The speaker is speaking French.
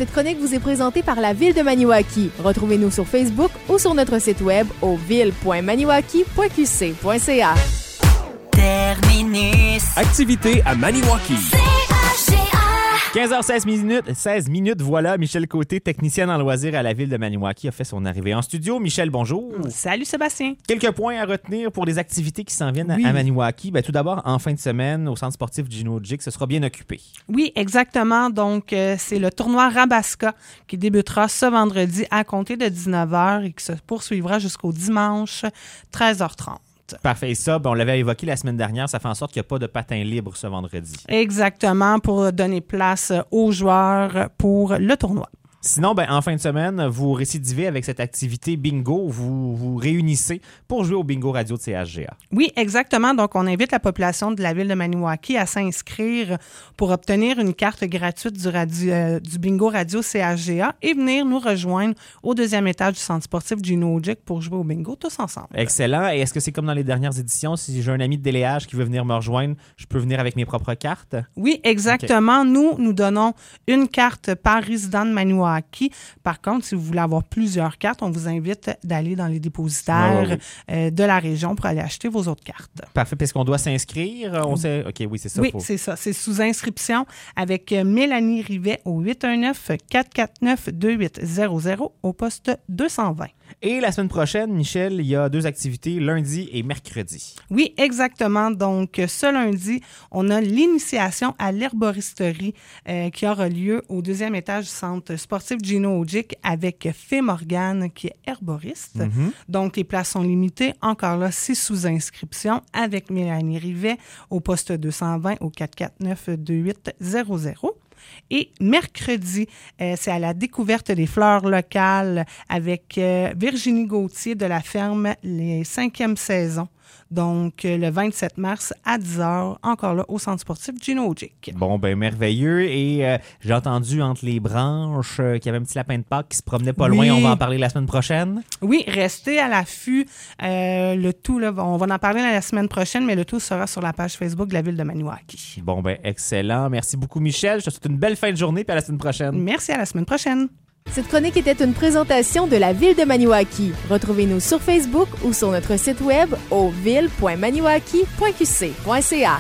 Cette chronique vous est présentée par la Ville de Maniwaki. Retrouvez-nous sur Facebook ou sur notre site web au ville.maniwaki.qc.ca. Terminus. Activité à Maniwaki. 15h16 minutes, voilà, Michel Côté, technicienne en loisirs à la Ville de Maniwaki, a fait son arrivée en studio. Michel, bonjour. Salut Sébastien. Quelques points à retenir pour les activités qui s'en viennent à Maniwaki. Tout d'abord, en fin de semaine, au centre sportif Gino Gick, ce sera bien occupé. Oui, exactement. Donc, c'est le tournoi Rabaska qui débutera ce vendredi à compter de 19h et qui se poursuivra jusqu'au dimanche 13h30. Parfait. Et ça, on l'avait évoqué la semaine dernière, ça fait en sorte qu'il n'y a pas de patin libre ce vendredi. Exactement, pour donner place aux joueurs pour le tournoi. Sinon, en fin de semaine, vous récidivez avec cette activité bingo. Vous vous réunissez pour jouer au bingo radio de CHGA. Oui, exactement. Donc, on invite la population de la ville de Maniwaki à s'inscrire pour obtenir une carte gratuite du bingo radio CHGA et venir nous rejoindre au deuxième étage du centre sportif Gino Gick pour jouer au bingo tous ensemble. Excellent. Et est-ce que c'est comme dans les dernières éditions? Si j'ai un ami de déléage qui veut venir me rejoindre, je peux venir avec mes propres cartes? Oui, exactement. Okay. Nous donnons une carte par résident de Maniwaki. Par contre, si vous voulez avoir plusieurs cartes, on vous invite d'aller dans les dépositaires de la région pour aller acheter vos autres cartes. Parfait. Est-ce qu'on doit s'inscrire? On sait... OK, oui, c'est ça. Oui, c'est ça. C'est sous inscription avec Mélanie Rivet au 819-449-2800 au poste 220. Et la semaine prochaine, Michel, il y a 2 activités, lundi et mercredi. Oui, exactement. Donc, ce lundi, on a l'initiation à l'herboristerie qui aura lieu au deuxième étage du centre sportif Gino Gick avec Fée Morgane qui est herboriste. Mm-hmm. Donc, les places sont limitées. Encore là, c'est sous inscription avec Mélanie Rivet au poste 220 au 449-2800. Et mercredi, c'est à la découverte des fleurs locales avec Virginie Gauthier de la ferme Les 5e saisons. Donc, le 27 mars à 10h, encore là, au centre sportif Gino Gick. Bon, merveilleux. Et j'ai entendu entre les branches qu'il y avait un petit lapin de Pâques qui se promenait pas loin. On va en parler la semaine prochaine. Oui, restez à l'affût. Le tout, là, on va en parler la semaine prochaine, mais le tout sera sur la page Facebook de la Ville de Maniwaki. Bon, excellent. Merci beaucoup, Michel. Je te souhaite une belle fin de journée puis à la semaine prochaine. Merci, à la semaine prochaine. Cette chronique était une présentation de la Ville de Maniwaki. Retrouvez-nous sur Facebook ou sur notre site web au ville.maniwaki.qc.ca.